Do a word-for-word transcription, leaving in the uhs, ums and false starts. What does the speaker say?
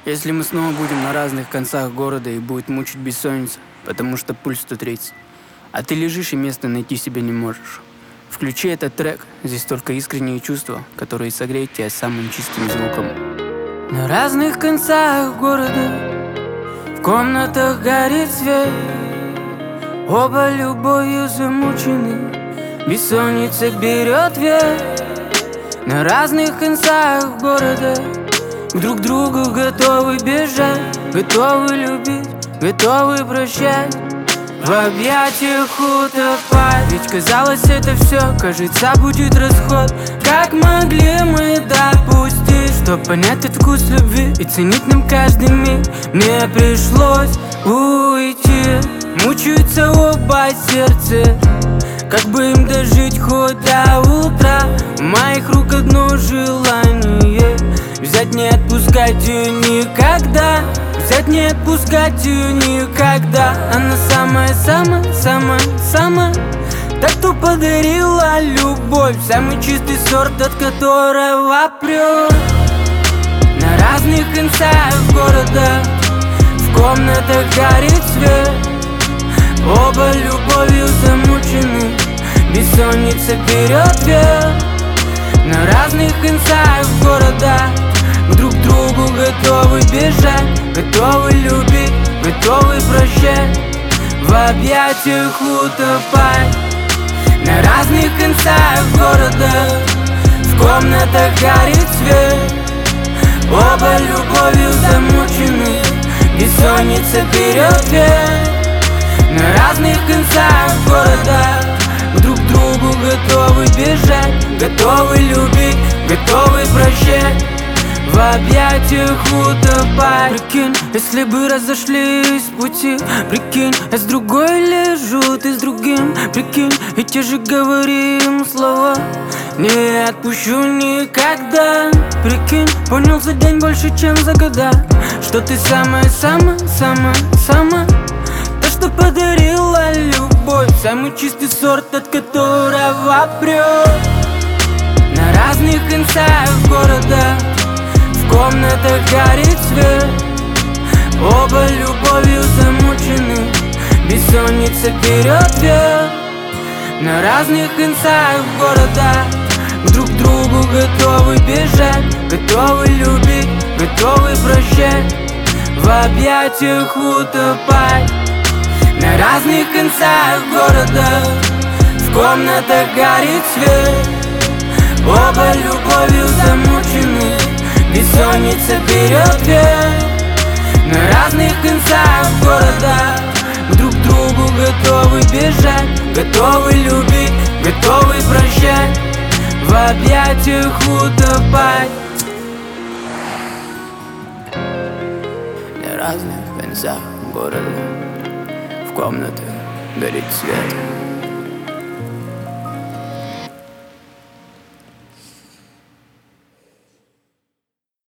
Если мы снова будем на разных концах города и будет мучить бессонница, потому что пульс сто тридцать, а ты лежишь и места найти себе не можешь, включи этот трек, здесь только искренние чувства, которые согреют тебя самым чистым звуком. На разных концах города в комнатах горит свет, оба любовью замучены, бессонница берет верх. На разных концах города к друг другу готовы бежать, готовы любить, готовы прощать, в объятиях утопать. Ведь казалось, это все, кажется, будет расход. Как могли мы допустить, чтоб понять этот вкус любви и ценить нам каждый миг? Мне пришлось уйти, мучаются оба сердца, как бы им дожить хоть до утра. В моих рук одно желание — взять, не отпускать ее никогда, взять, не отпускать ее никогда. Она самая-самая-самая-самая, та, кто подарила любовь, самый чистый сорт, от которого прет. На разных концах города в комнатах горит свет, оба любовью замучены, бессонница берет верх. На разных концах города к друг другу готовы бежать, готовы любить, готовы прощать, в объятиях утопать. На разных концах города в комнатах горит свет, оба любовью замучены, бессонница берет верх. На разных концах города к друг другу готовы бежать, готовы любить, готовы прощать, в объятиях утопать. Прикинь, если бы разошлись пути, прикинь, я с другой лежу, ты с другим. Прикинь, и те же говорим слова, не отпущу никогда. Прикинь, понял за день больше, чем за года, что ты самая-самая-самая-самая, та, что подарила любовь, самый чистый сорт, от которого прет. На разных концах города в комнатах горит свет, оба любовью замучены, бессонница берет верх. На разных концах города к друг другу готовы бежать, готовы любить, готовы прощать, в объятиях утопать. На разных концах города в комнатах горит свет, оба любовью замучены, бессонница берет верх. На разных концах города к друг другу готовы бежать, готовы любить, готовы прощать, в объятиях утопать. На разных концах города в комнатах горит свет,